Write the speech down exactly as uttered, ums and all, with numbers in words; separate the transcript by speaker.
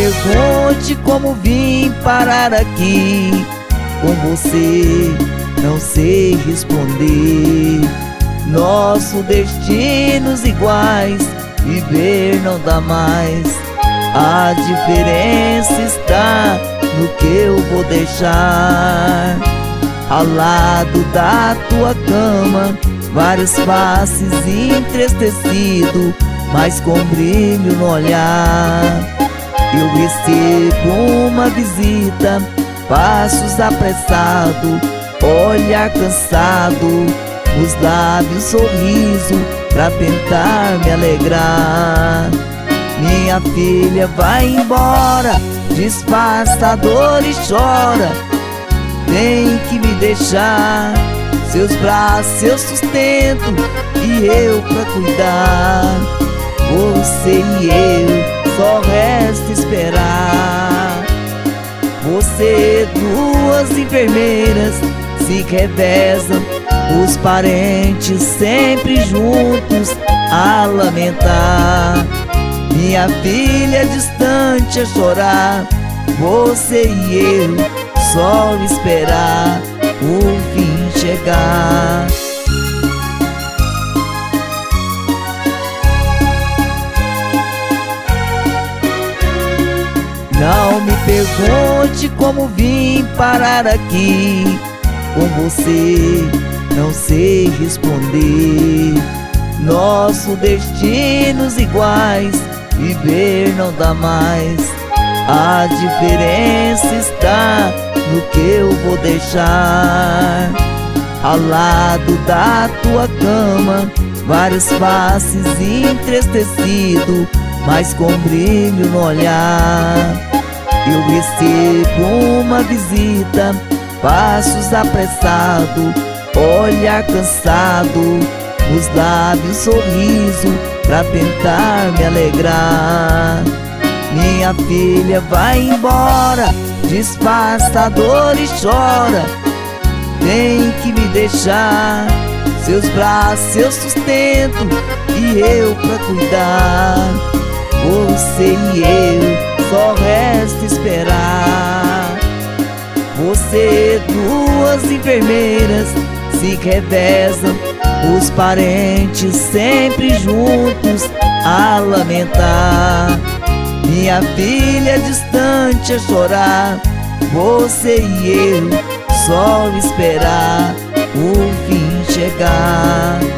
Speaker 1: pergunte como vim parar aqui com você, não sei responder. Nossos destinos iguais, viver não dá mais. A diferença está no que eu vou deixar. Ao lado da tua cama, várias faces entristecido, mas com brilho no olhar. Eu recebo uma visita, passos apressados, olhar cansado, nos lábios sorriso pra tentar me alegrar. Minha filha vai embora, disfarça a dor e chora. Tem que me deixar, seus braços, seu sustento e eu pra cuidar. Você e eu, só resta esperar. Você, duas enfermeiras se revezam, os parentes sempre juntos a lamentar. Minha filha distante a chorar, você e eu só esperar o fim chegar. Não me pergunte como vim parar aqui com você, não sei responder. Nossos destinos iguais, viver não dá mais. A diferença está no que eu vou deixar. Ao lado da tua cama, várias faces entristecido, mas com brilho no olhar. Eu recebo uma visita, passos apressados, olhar cansado, nos lábios sorriso pra tentar me alegrar. Minha filha vai embora, disfarça a dor e chora. Tem que me deixar, seus braços, seu sustento e eu pra cuidar. Você e eu, só resta esperar. Você, duas enfermeiras se revezam, os parentes sempre juntos a lamentar. Minha filha distante a chorar, você e eu só esperar o fim chegar.